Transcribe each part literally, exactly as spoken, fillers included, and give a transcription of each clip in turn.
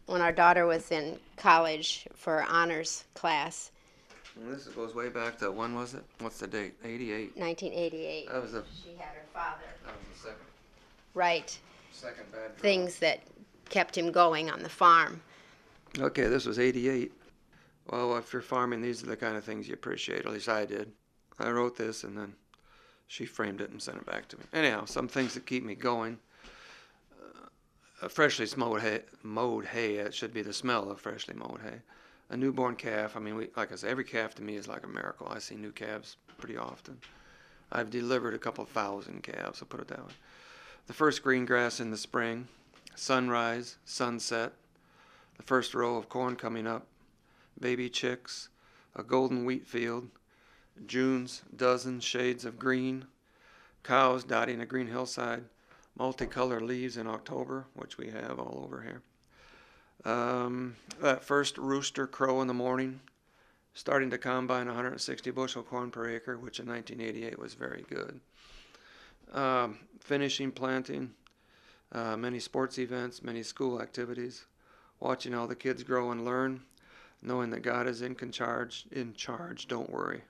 when our daughter was in college for honors class, And this goes way back to, when was it? What's the date? eighty-eight. nineteen eighty-eight. That was the, She had her father. that was the second, Right. second bad drop. Things that kept him going on the farm. Okay, this was eighty-eight. Well, if you're farming, these are the kind of things you appreciate. At least I did. I wrote this, and then she framed it and sent it back to me. Anyhow, some things that keep me going. Uh, freshly mowed hay, mowed hay. It should be the smell of freshly mowed hay. A newborn calf. I mean, we, like I said, every calf to me is like a miracle. I see new calves pretty often. I've delivered a couple thousand calves, I'll put it that way. The first green grass in the spring. Sunrise, sunset. The first row of corn coming up. Baby chicks. A golden wheat field. June's dozen shades of green. Cows dotting a green hillside. Multicolored leaves in October, which we have all over here. Um, that first rooster crow in the morning, starting to combine one hundred sixty bushel corn per acre, which in nineteen eighty-eight was very good. Um, finishing planting, uh, many sports events, many school activities, watching all the kids grow and learn, knowing that God is in charge. In charge, don't worry.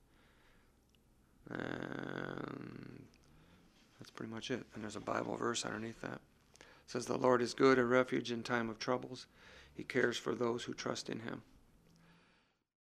And that's pretty much it. And there's a Bible verse underneath that. It says, "The Lord is good, a refuge in time of troubles. He cares for those who trust in him."